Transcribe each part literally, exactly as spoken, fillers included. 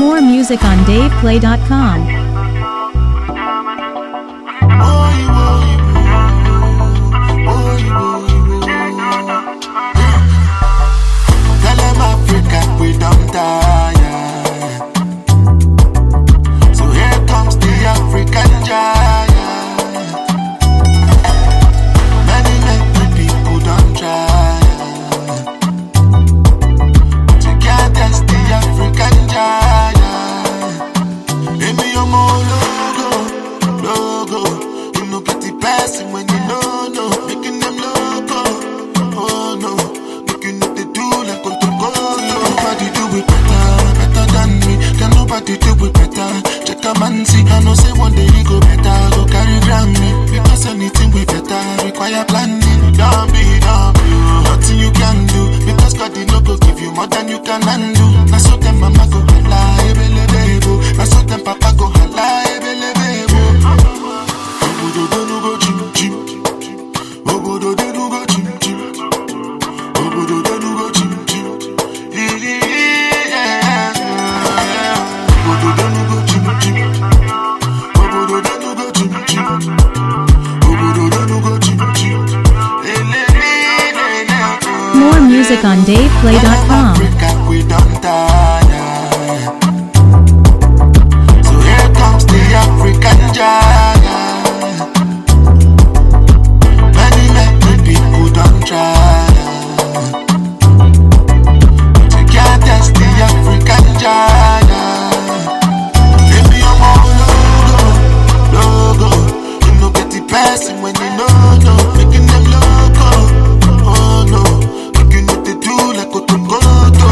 More music on dave play dot com. Tell them Africa we don't tire. So here comes the African giant. Many, many people don't try to get test the African giant. Give me your more logo, logo. You know get the person when you know, no. Making them logo, oh no. Making it they do like control. Nobody do it better, better than me. Can nobody do it better? Check a man see, I know say one day he go better. Go carry Grammy, because anything we better require planning. Don't be, don't be, nothing you can do, because God did not go give you more than you can undo. Now so them mama go holla, ebele bebo. Now so them papa go holla, ebele bebo. Obodo do no go chim chim, obodo do no go chim chim, obodo do no go chim chim. Obodo do no go chim chim, obodo do no go chim chim, obodo do no go chim chim. More music on dave play dot com. Africa we don't tire. So here comes the African giant. Many, many people don't try to get test the African giant. Give me your more logo, logo. You know get the person when you know, no. Making them logo, oh no. Making it they do like Otokoto.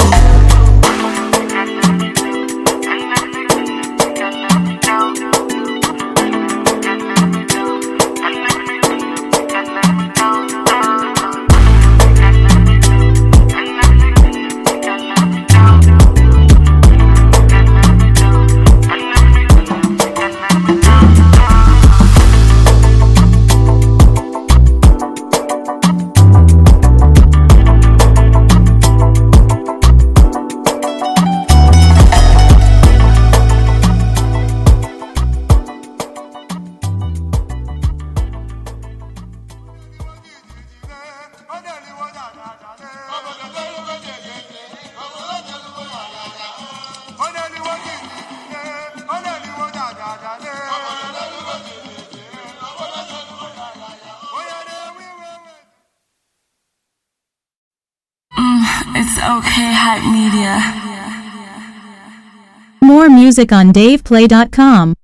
It's okay, Hype Media. More music on dave play dot com.